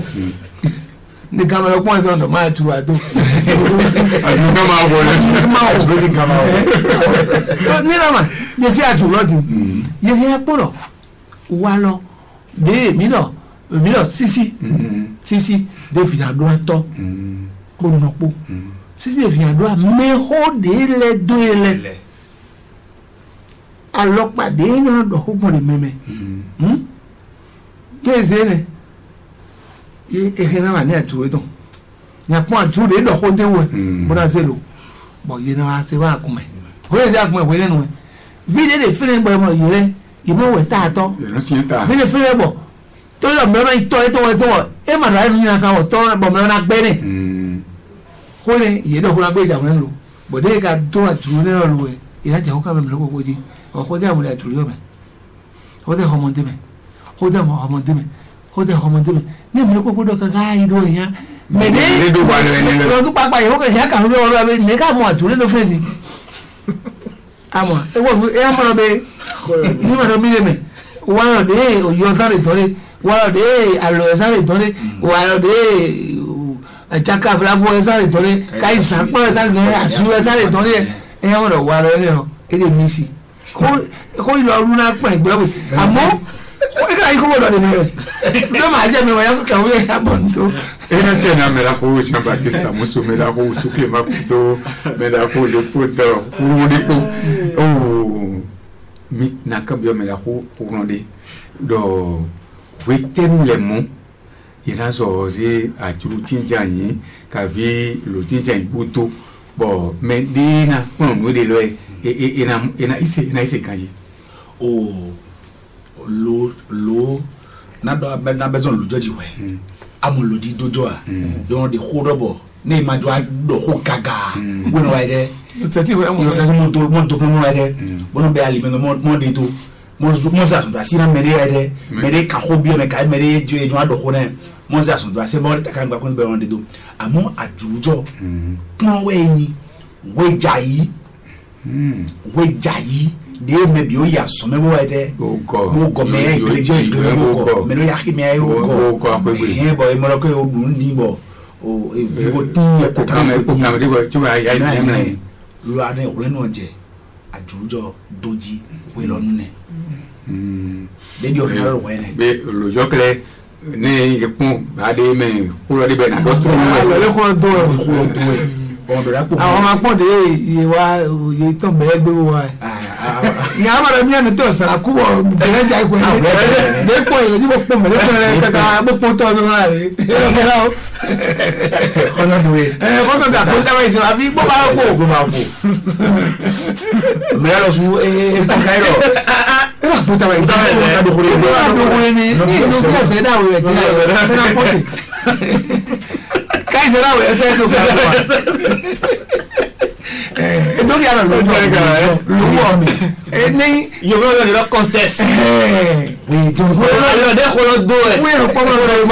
S5: ẹsẹ ọdọ máa tụrụ adọ.
S3: àtúrò máa wọ àtúrò sí kamara wọ.
S5: nínú ma jẹsí àtúrò di yẹyẹ kpọrọ wa lọ de mi lọ sisi de fìyàdó atọ kó nọkpó sisi de fìyàdó amẹhó de lẹ do yẹ lẹ. alọpàdé náà dọ̀kúpọ̀ ní mẹ́mẹ́ tí èsì ẹ̀ ẹ̀hẹ́ náà wà ní àtúwé tán nyàpọ̀ àtúwé dé dọ̀kú dé wẹ̀ bọ́dá ṣe lò bọ̀ yẹn náà wá ṣe wá àkùmẹ̀ kó yẹ ṣe àkùmẹ̀ wẹ̀ lẹ́nu ẹ̀ fídíò lè fílẹ̀ bọ̀ ẹ̀mọ̀ yẹrẹ ìmọ̀ wẹ̀ tá a tọ́ fídíò fílẹ̀ bọ̀ tó yọ mẹ́rọ tọ́ ẹ̀ tó wẹ̀ tó wọ̀ ẹ̀ mà dáa nínú yàrá wọ̀ tọ́ bọ̀ mẹ́rọ náà gbẹ́ nẹ̀ kó lè yẹ dọ̀kú náà gbé ìjà wọn lò bọ̀dé ká tó àtúwé náà lò ẹ̀ ìyájà kó ká bẹ̀ mẹ́rọ kó jí ọkọjá àwọn àtúrò mẹ ọdẹ ọmọdé mẹ ọdẹ ọmọdé mẹ ọdẹ ọmọdé mẹ ní ìmúlẹ kókó dọ kankan ìdó ẹyà mẹdẹ lọtún pápá yìí ó kẹ ṣíà kàwé ọ̀rọ̀ abẹ ní ká mọ àtúrò lọ fẹsẹ àmọ́ ẹwọ ẹyà mọ ọbẹ ní mọdọ mílẹ mẹ wàlọ dé òyìnbó sáré tọlẹ wàlọ dé àlọ sáré tọlẹ wàlọ dé àjàkà fúláfọ sáré tọlẹ káyì sàpọ sáré tọlẹ àṣùwẹ sáré tọlẹ ẹyà mọdọ wàlọ ẹ lẹnu ẹdẹ mí sí kó ìlú ọdún náà pọ̀ ìgbẹ́ wò àmọ́ ìkàrà yìí kó wọ́n lọ́dún rẹ̀ ló máa jẹ́ mi wọ́n yà kó kàwé yẹn yà bọ̀ ndo.
S3: ena tena mela ko Jean Baptiste muso mela ko sukle makuto mela ko le poto wuri ko mi na kambio mela ko ronde do weten le mo ira zo zi a juru tinjanyi ka vi lo tinjanyi buto bo medina pon mo de lo ena ise kanji
S6: lo na bezon lo joji we amolo di dojo a yon de khodobo ne ma jo do ko gaga wono wa de yo se mo to mo wa de wono be ali me mo de to Moses ndo asina mere ka hobio me ka mere jo ado khone Moses ndo ase mo ta kan gba kun be on de do amo ajujo pon we jayi de me bi o ya so me bo ete mo go me iglejo go me no ya ki me go he bo e mo ko o dun ni bo o e vivo ti ta kan me ko kan de bo chuba ya ni lu ane o le no je ajujo doji we lo nne de dio hero wene
S3: be lo jokle ne ye pon ba de me ko lo de be na do tro
S5: le ko do
S6: on do la ko
S5: àwọn ma pon de ye wa ye to be gbe wa ni amara mi an to sara ku bo de ja ko de ko ye ni bo pon me le ko ka bo pon to no la re
S6: ona do
S5: ko to da ko ta ba iso afi bo ba ko
S6: me la su po cairo
S5: era puta ba iso do ko ni no se da we ki na ko kai será we ese es entonces ya lo ni
S4: yo creo que lo conteste
S6: oui donc
S4: lo dejo los dos
S5: oui no pongo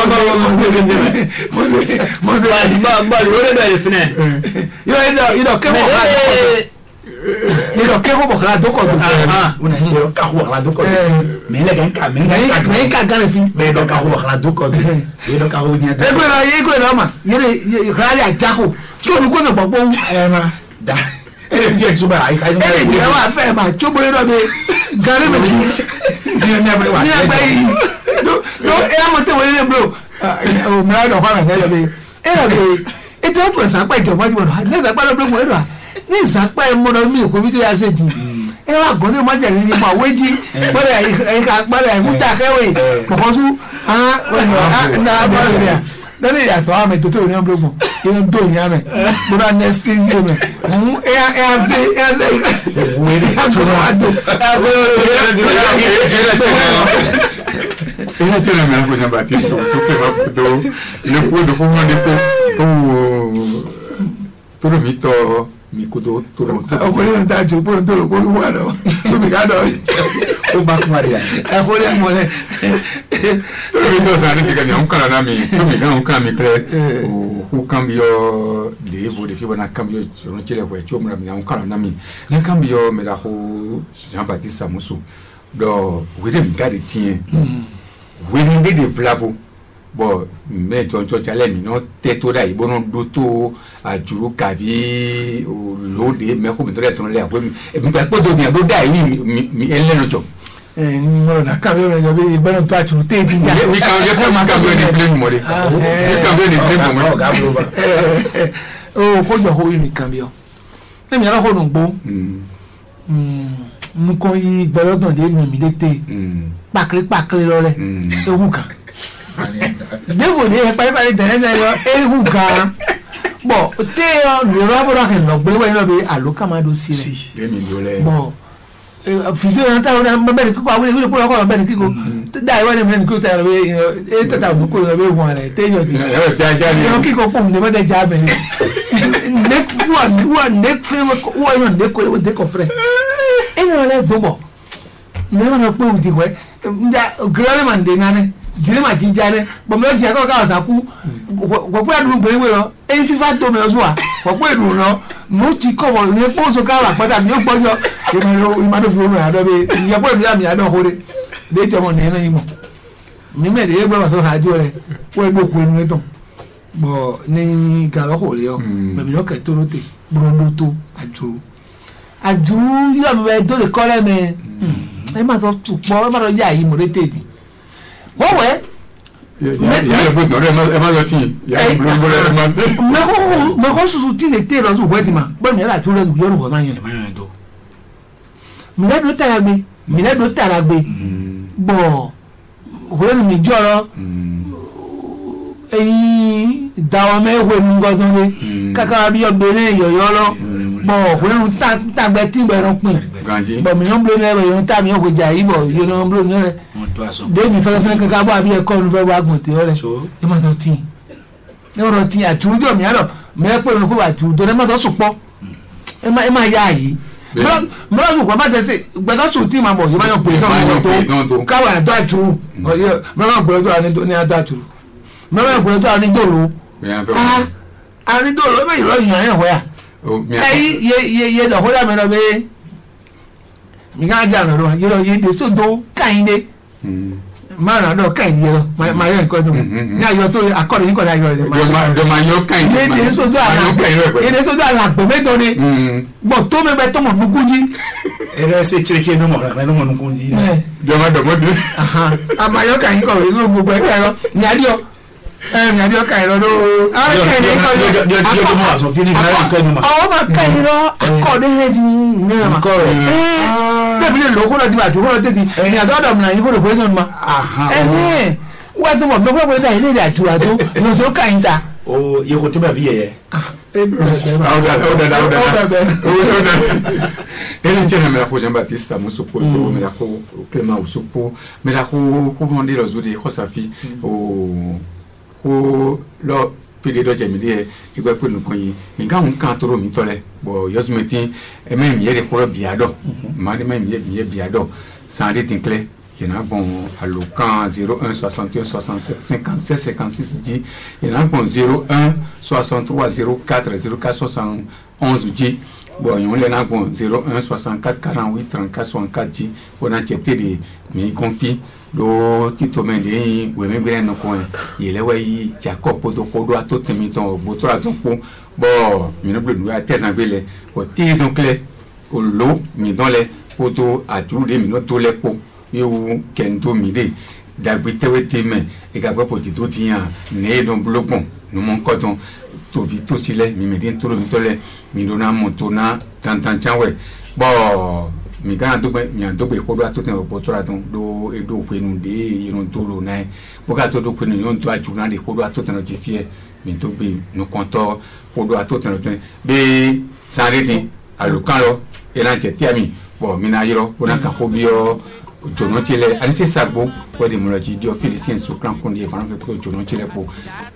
S5: yo que como la do con
S6: una yo ka ho la do con me le gan ka me ka gan fin me do ka ho la do con yo do ka ho ni
S5: e ko la ma ye rali ajaho cho ni ko na gbogbo
S6: ma da ele bi so ba ai kai
S5: ele bi wa fe ma cho bo do be gare me ni na ba wa ni agba yi no e mo te wo le bro o me do fa me le be e be e to po sa pa ijoba ji bo ne sa pa lo bro mo e do ní ìsapá ẹmọ́nà mi kò bí tó yà ṣe di ẹ wà gbọ́n ní mọ́jà ní ní ma wéjì gbọ́dọ̀ ẹ̀ka gbọ́dọ̀ ẹ̀múta kẹwé kọ̀kọ́sú lọ́dọ̀ ìyàtọ̀ àmì tó tó ní ọ̀bẹ gbọ̀n yẹn tó ní àmì gbọ́dọ̀ anẹ́sítẹ́sì mi ọ̀hún
S3: ella se la me ha puesto Batista so que va do le puedo como de ko todo mito mi kudo todo
S5: o ko le ta jo po to lo ko wa do so mi ga do
S6: o ba ko maria
S5: e ko le mo le
S3: todo mito sa ni que un cara na mi so mi ga un cara mi cre o cambio de evo de fibra na cambio no chile ko e chomra mi un cara na mi na cambio me da ho Jean Baptiste Musu do we dem ga de tie we ni de vlavo bo me jonjo chale mi no teto da ibo no doto ajuru kavi o lode me ko mi tore ton le apo mi e mi pa podo mi do da mi ele no jo
S5: no na cambio me yo bi beno to ajuru te ti ja
S3: mi kan je ma cambio ni blame mo de mi cambio ni blame mo
S6: ga blo ba
S5: o ko jo ho mi cambio e mi ara ho no gbo mu ko yi gbelodon de mi de te pakle lo le ewu kan devo ni e pa de na yo ewu kan bo te o le ro bo kan no gbe we no be aloka ma do si
S3: le mi do le
S5: bo video na ta na be ko awu le ko ko be ni ko da i wa ni me ko ta be e ta ta ko no be won re te yo ti
S3: ja ni
S5: yo ki ko pum de be de ja be ni ne fe wo no de ko de ko fre e no le zobo ne ma no pe u di we nja grele man de nane jire ma jinjare bo me ji ko ka osaku go pe adun gbe we ro e fifa to me oso wa go pe edun ro mo ti ko bo ni po so ka wa pata mi o gbojo e ma do fo me ado be ye po mi ami ado hore de te mo ne na yimo mi me de gbe wa so ha jo re po egbo ku enu eton bo ni ga lo ko le o me bi lo ke to rote brondo to aju yo me do le kole me e ma so tu po e ma ro ya yi mo rete di wo we
S3: ya le bo no e ma lo tin ya blombo le ma
S5: me ko su ti le te lo su we di ma bo mi la tu le yo ro ma yin
S6: do
S5: mi le do tara gbe bo we mi joro eyin dawo me we mi godon le kaka bi obere yoyo lo bo we ta gbe ti gbe ron pin
S3: ganji
S5: bo mi no blo le yo ta mi o ko ja yi bo yo no blo le de mi fe kaka bo abi e ko nu fe wa gun te o le e ma to tin e ro tin atujo mi aro me pe no ko ba tu do le ma to supo e ma ya yi mọ́lá sùn kọ́ bá tẹ̀ sí gbẹ̀dọ̀ sùn tí màá bọ̀ yóò bá yọ pé náà tó káwọn àtọ́ àtúrú mọ́lá gbẹ̀dọ̀ tó ní àtọ́ àtúrú mọ́lá gbẹ̀dọ̀ tó àníjòló àníjòló bẹ́ẹ̀ yọ̀ yàn yàn wọ́yà ẹ̀yí yẹ dọ̀kọ́dà mi lọ bẹ́ẹ̀ mi ká jà lọ́dọ̀ yẹ lọ yẹ de sódò káyìndé márùn àdó káyìndé yẹ lọ máa yọ nǹkan tó mọ̀ ní ayọ̀ tó akọ́ni yín kọ́ ní ayọ̀ rẹ̀
S3: máa yọ káyìndé
S5: yẹ de sódò àlàpọ̀ mẹ́tọ́ ni bọ̀ tó mẹ́bẹ́ tó mọ̀ nukú jí.
S6: ẹ̀rọ ẹsẹ̀ kyerẹ́kyerẹ́ ní mọ̀ràn mẹ́tọ́ mọ̀ nukú jí.
S3: jọba dọ̀mọ́ bí.
S5: àmàyọ káyìndé kọ̀ wíwọ́n gbogbo ẹ̀ka ẹ̀rọ ní adìọ mi àbí ọkà ìrọ ló ọwọ́ máa ka ìrọ akọ̀ọ́dé rẹ̀ di ìyẹn ma bẹ́ẹ̀ lè lóko náà ti bàtú kó lọ tètè ní àtọ́dọ̀ mi náà yín kó lè pé ní ọdún ma wọ́n ti mọ̀ bí wọ́n pè ní ilé ìdí àtúwà tó lọ́sọ̀ ká yín ta.
S6: o yẹ kó tó bá fi yẹyẹ.
S3: Ele tiene me la cosa Batista muso po me la ko Clément usupo me la ko vendre los udi Josafi o lo pide do jemide igbe pe nkan yi nkan nkan toro mi tole bo yosmeti e me mi yere ko biado ma de me mi biado sans de tinclé il y en a bon à l'ocan 01 61 67 57 56 dit il y en a bon 01 63 04 04 71 dit bon il y en a bon 01 64 48 34 64 dit on a cheté de mi confie do tito mende we me bere no ko yele we Jacob do ko do ato temi ton botora ton po bo mi no blu wa tezan bele o ti donc le o lo mi don le poto atu de mi no to le po yo kendo mi de dagbite we teme e ga gbo poti to tiyan ne don blogbon no mon ko don to vi to sile mi me din to mi to le mi do na moto na tantan chanwe bo mi kana dogbe mi dogbe ko do atoten o botora don do edo penu de irun to lo na bo ka to do penu yon to ajuna de ko do atoten o ti fie mi dogbe no konto ko do atoten o ten be sanredi alukan lo eran je ti ami bo mi na yiro bo na ka ko bi o jono tile ani se sagbo ko de muraji di o felicien so kan kon di fan fe ko jono tile po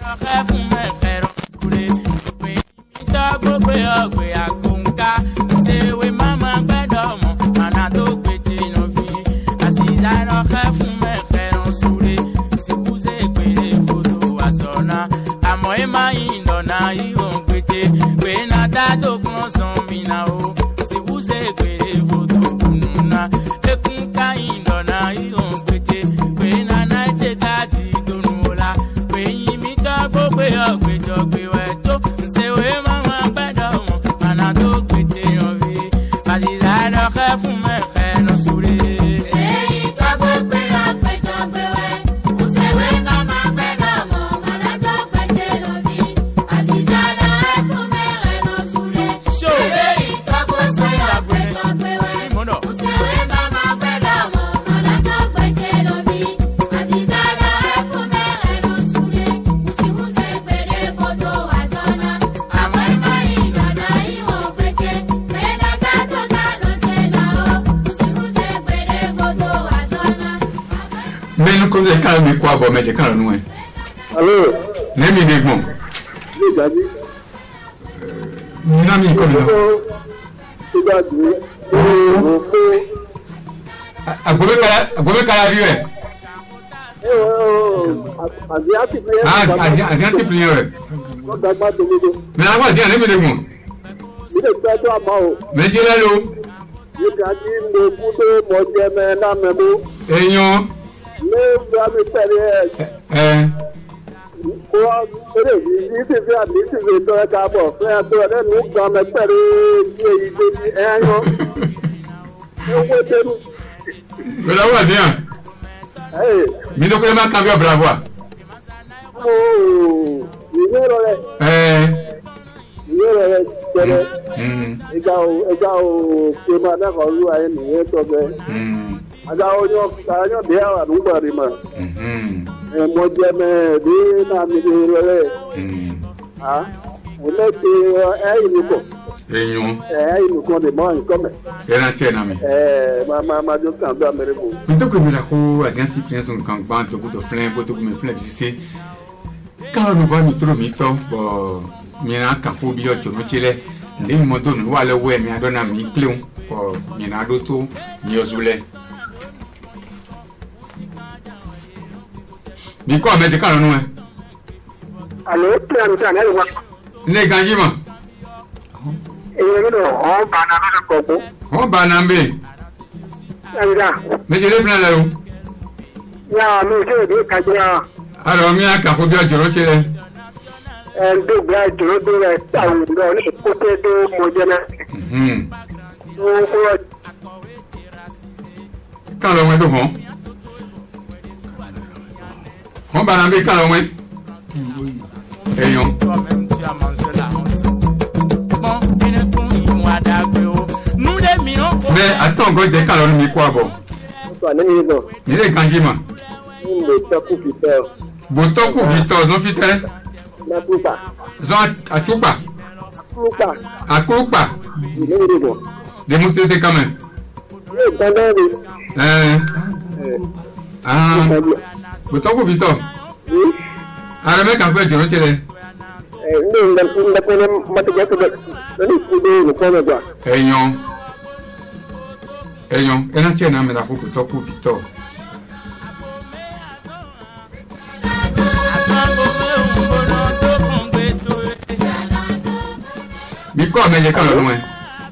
S3: mi kwa bo meje kan nu e
S7: allo
S3: ne mi de gbon
S7: ni jadi
S3: ni na mi ko ni
S7: ti jadi
S3: agobe kala bi we asiati priere
S7: no dagba to mi do
S3: me na kwa asiati ne mi de gbon
S7: mi de gba to ama o
S3: meje le lo
S7: ni jadi mo ku to mo je me na me mo
S3: eyan
S7: le gba mi pere ko ere ni ti fi abi ti fi to ka bo fe to le nu gba me pere ni yi de ni eyan o wo te nu
S3: bravo asian mi do ko ma cambio bravo
S7: oh ni ro le tere ega o ke ma na ko lu ai ni to be aga o yo de a nu ba ri ma mo je me de na mi de re o le te ni ko
S3: eyan
S7: ni ko de mo ko me
S3: era tie na mi
S7: ma jo kan do amere mo
S3: mi to ko mi la ko asian si prince on kan gban to ko to flen bo to ko mi flen bi se quand nous va mi tro mi to bo mi na kan ko bi o jono chile ndi mi mo do mi wa le we mi adona mi kleun pour minado to nyozule mi ko me te kan nu e
S7: Allô, plan ta na wa.
S3: ne ganji mo
S7: No, ba na na ko.
S3: ho ba na mbe
S7: Anga.
S3: me je le fna la ro
S7: Ya, no se de ka ja.
S3: aro mi aka ko bi ojoro chere
S7: Do bra do le ta u do ni ko te do mo jena. Ko
S3: kan lo we do ho ba na mbe kan lo we eyon
S1: toi-même tu as mangé la honte. Bon, une pour une mois d'agro. Nous les millions.
S3: mais attends go je kan lo mi ko abo
S7: to na ni do.
S3: ni le ganji mo
S7: Ni le ta ku fi ta.
S3: bo to ku Victor zo fite
S7: Na ku pa.
S3: zo atupa
S7: Ku pa.
S3: akupa
S7: Ni ni do.
S3: démonstrer quand même
S7: Ni ta na ni.
S3: bo to ku Victor
S7: Ni
S3: ara me kan ko ojoro chere
S7: ni ndan ku nda ko na mata ga ko da. Ni ku do ni ko na ga.
S3: Eyon, ena tie na me la ko to ku Victor. Mi ko me je kan lo mo e.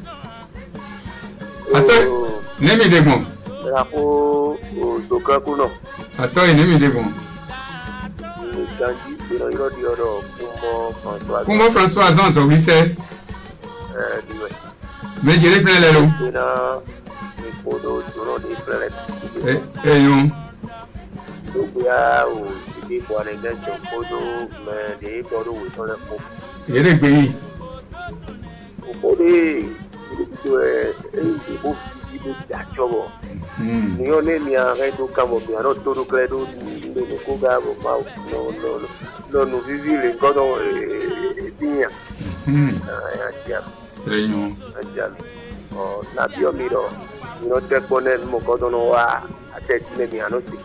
S3: Ato, ne mi de gbon.
S7: La ko do ka ku no.
S3: Ato ne mi de gbon.
S7: Ni ganji iro iro di oro François.
S3: Kumo François Zan so wi se.
S7: Diwe.
S3: Me je le fle le lo.
S7: Ina ni ko do joro di prele.
S3: Eyon.
S7: Do ya o di ko ale ga jo ko do me de ko do wo so le ko.
S3: Ere gbe yi.
S7: O de do di bo da jobo. Ni o ne mi a re do ka mo mi a no to do credo ni ko ga bo ma no vivi le ko do tinya. Ya.
S3: Eyon.
S7: Na bio miro te pone mo ko do no wa ate tine mi anosi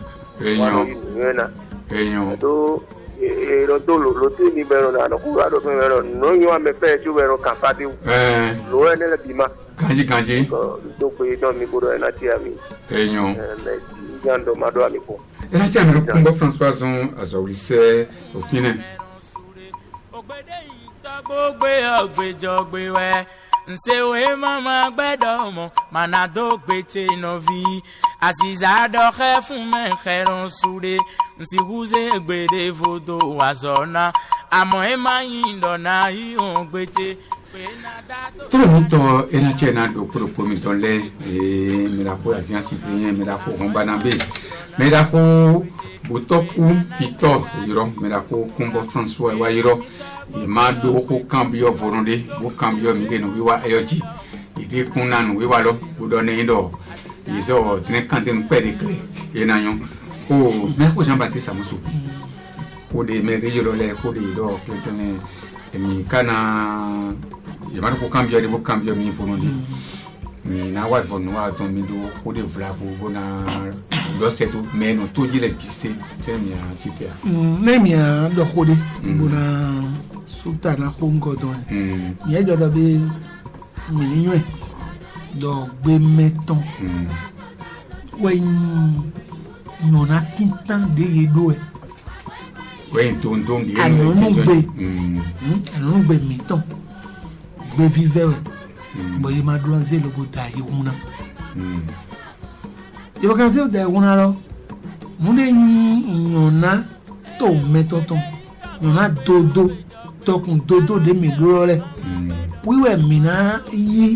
S3: Eyon.
S7: do ero do lo ti ni bero na no ku ado bero no yo me pe ju bero kan fati lo ene le bima
S3: Kanji
S7: ko do ko do mi ko do na ti ami
S3: Eyon.
S7: le jando ma do ami ko
S3: Ena tie me ko Kumbo François Zan azowise o fine.
S1: Nsewe mama gbedo mo manado gbete novi asiza do khe fun me kheron sure nsi huze gbede vodo wazona amo e mayin do na yi on gbete
S3: Toro mi to ena tie na do pro mi ton le me la ko asian cyprien me la ko homba na be me la ko botoku Victor yiro me la ko Kumbo François wa yiro ma do ko cambio voronde bo cambio mi de no wi wa ayoji ide kunna no wi wa lo bo do ne ndo izo tene kante no pede kle ena yon o me ko Jean Baptiste Amusu ko de me de yiro le ko de do tene mi kana yamar ko cambio de bo cambio mi voronde mi na wa vonu wa ton mi do ko de vlavo bona do setu me no to jile pisse temi a tipia
S5: ne mi a do khode bona sultana khongo do ye do be mi niwe do gbe meton we nona tintan de yedo e
S3: we ton de
S5: anu gbe meton gbe vive we boye ma do anze lo go ta ye una yo kan se de una lo mu de yin yona to metoton yona dodo tokun dodo de mi loro le wiwe mina yi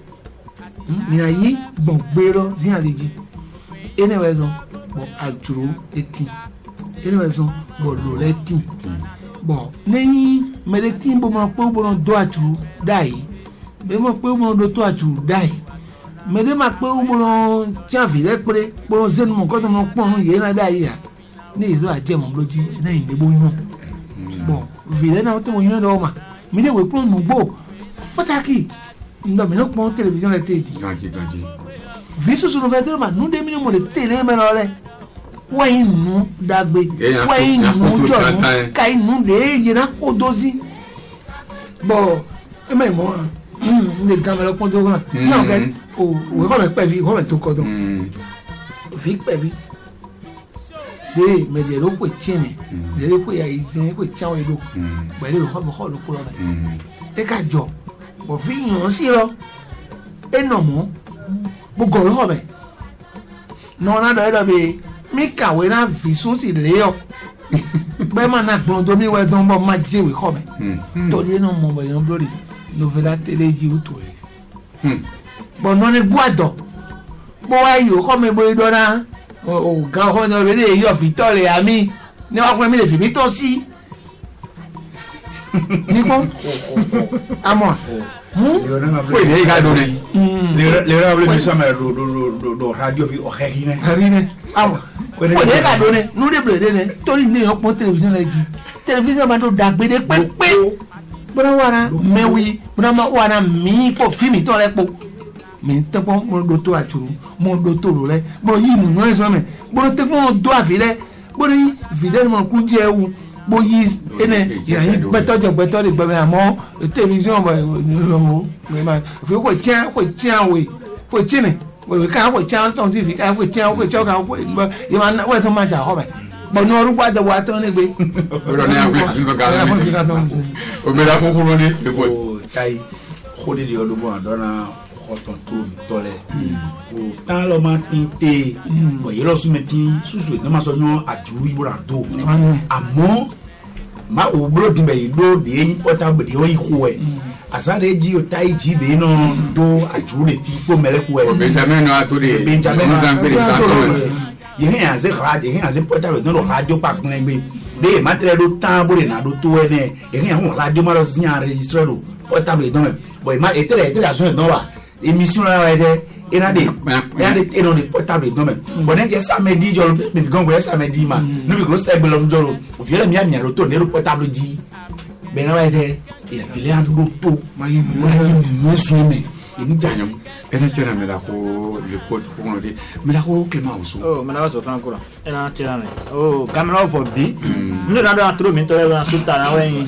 S5: bon gbero zin aleji ene wezo bo ajuru eti ene wezo bo lo leti bo neyin medetin bo mo pe bo do ajuru dai be mo pe bo do to ajuru dai mede ma pe bo no chafi le pere bo zen mo ko to mo pon ye na dai ya ni izo aje mo loji na inde bo yan bon vile na to mo yan do ma mi le we pon no gbo pataki ndo mi no pon television le tedi
S3: ganji
S5: visu sunu vetere ma nu de mi mo le tele me lo le wa inu dagbe wa inu jo ka inu de ye na ko dozi bo e me mo ne gamela pon do na non que o come pevi come to kodo fi pevi de me de ro ko chene de ro ko ya isin ko chawo edo ba le ro ko lo ko lo e ka jo bo fi yan si ro e no mo bo go lo be no na do be mi kàwé na fi sun si le o bẹ́ẹ̀ máa na gbọ́n domi wẹ́ tó ń bọ̀ máa jẹ́wèé kọ́ bẹ́ẹ̀ torí náà mọ̀ bẹ́ẹ̀ yan lórí novela tẹ́lẹ̀ jí o tó yẹ. bọ̀ náà ni gbọ́ àdọ̀ bó wá yìí o kọ́ mi bóyá dọ́nà ọ̀gá ọ̀hún náà lè yí ọ̀fìn tọ́ rẹ̀ àmì ní wàá pẹ́ mi lè fi mi tọ́ sí. nípò àmọ́
S3: pé ní ìka dọ́nà
S6: le ra bile mi sama do radio fi o khehine
S5: harine àmọ́ o de ka dọ́nà nu de bile de torí ní ọ̀pọ̀ tẹlifíṣàn la jí tẹlifíṣàn máa tó dàgbére pépé bọ́dọ̀ wàrà mẹ́wìí bọ́dọ̀ wàrà mí kò fíìmù tó rẹ pọ̀ mi tẹ́ pọ́n mo do tó àtúrò mo do tó rò rẹ bọ́dọ̀ yìí mú yọ̀ọ́ sọ́mẹ̀ bọ́dọ̀ tẹ́ pọ́n do àfi rẹ bọ́dọ̀ yìí fìdẹ́ mọ̀ kú jẹ́ ewu bó yí ẹnẹ yìí gbẹtọ́jọ lè gbẹmẹ àmọ́ tẹlifíṣàn bọ̀ lọ́wọ́ fi kò tiẹ́ àwẹ̀ kò tiẹ́ nì wèé ká kò tiẹ́ tó ń ti fi ká kò tiẹ́ kò tiẹ́ ká kò yìí máa wẹ̀ tó máa jà ọ́ bẹ̀ bọ̀ ní orúkọ àjẹwò àtọ́ ní gbé.
S3: ọ̀rọ̀ ní abúlé àti nǹkan kan òmìnira kúkúrú ní èkó.
S6: o tayi kóde de ọdún bọ̀ àdọ́nà ọ̀tọ̀ tó mi tọ́lẹ̀ o tán lọ́ máa ti tẹ̀ bọ̀ yẹ́lọ́ súnmẹ́ tí sùsù ẹ̀ ní ma sọ yán àdúró ìbúra tó àmọ́ ma o bolo dimbe yi do de yin portable de yin ko e asare ji o tai ji be no do ajuru de fi ko mele ko e
S3: Benjamin no atore
S6: Benjamin
S3: no san pe ta so
S6: ye hen aze radio hen aze portable no radio pa kun egbe de matériel do tan bo de na do to e ne ye hen ho radio ma lo si enregistrer do portable do me boy ma etere aso do wa émission la wa de ina de eno de portable do me bon e samedi jo me gan bo samedi ma no bi go se gbe lo jo o fi le mi ami ro to ne ro portable ji be na wa de e fi le an do to ma yi no so me e ni janyo
S3: ena tena me la ko le code pour on dit me la ko Clément Ousou
S4: oh me la so kan ko ena tena me oh camera for bi no da do atro mi to le na tuta na we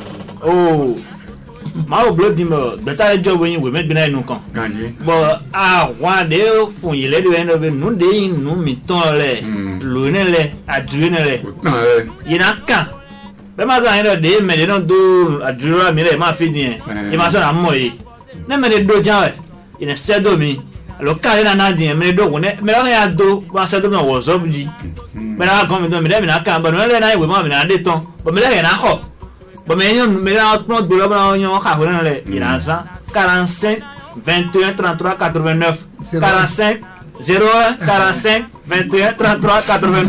S4: oh ma o blood dimbo beta jo we me gbina inu kan
S3: ganje
S4: bo wa de fun yi le de no be nu de inu mi ton le lo ne le adure ne le yina kan be ma sa yin de me de no do adure mi le ma fi din e ma so na mo yi ne me de do jan we ina sedo mi lo ka na na din me do ne me la ya do ba sedo mi wo so buji me la kan mi do mi de mi na kan ba no le na we ma mi na de ton bo me le na ho bon mais me la prendre de l'homme on a fait il a ça 45 21 33 89 45 01 45 21 33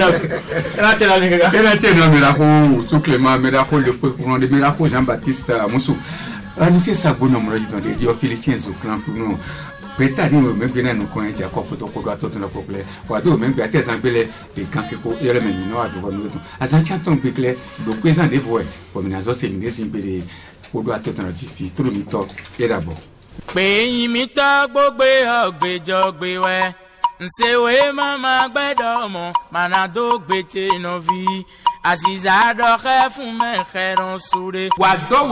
S4: 89 là tu l'as gars
S3: ena tena me la ko Ousou Clément me la ko le pour de me la ko Jean-Baptiste Moussou anisi sa bono mo di don de dio Félicien Zoclan pour nous peut-être nous même bien nous connaît déjà quoi to ko to na problème wa do même bien tes anglais et quand que ko yele men no adu nous azancha ton bekle do kweza de voix comme nazo se ngezi mbere ko do to na ti tout mi to era bo
S1: pé yin mi ta gbogbo ogbejo gbewe nsewe mama gbedo mo manado gbete no vi asiza do khe fun me kheron sure
S2: wa do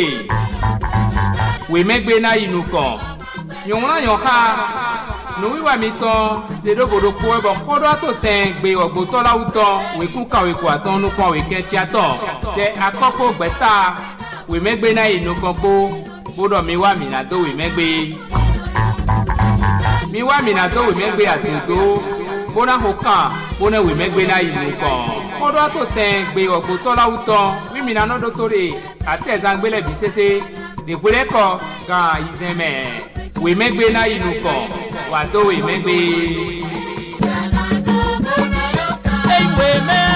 S2: we megbe na inuko yonra yoha no wiwa mi ton de dogodo ko e bo kodo to ten gbe ogbo to lawuto we ku ka we ko aton nu ko we ke ti ato je akoko gbeta we megbe na inuko gbo bodo mi wa mi na do we megbe we megbe atodo bona hoka bona we megbe na inuko kodo to ten gbe ogbo to lawuto wi mi na no do tore atezan gbele bi sese de pere ko ga izeme we megbe na inuko wa do we megbe
S1: hey we me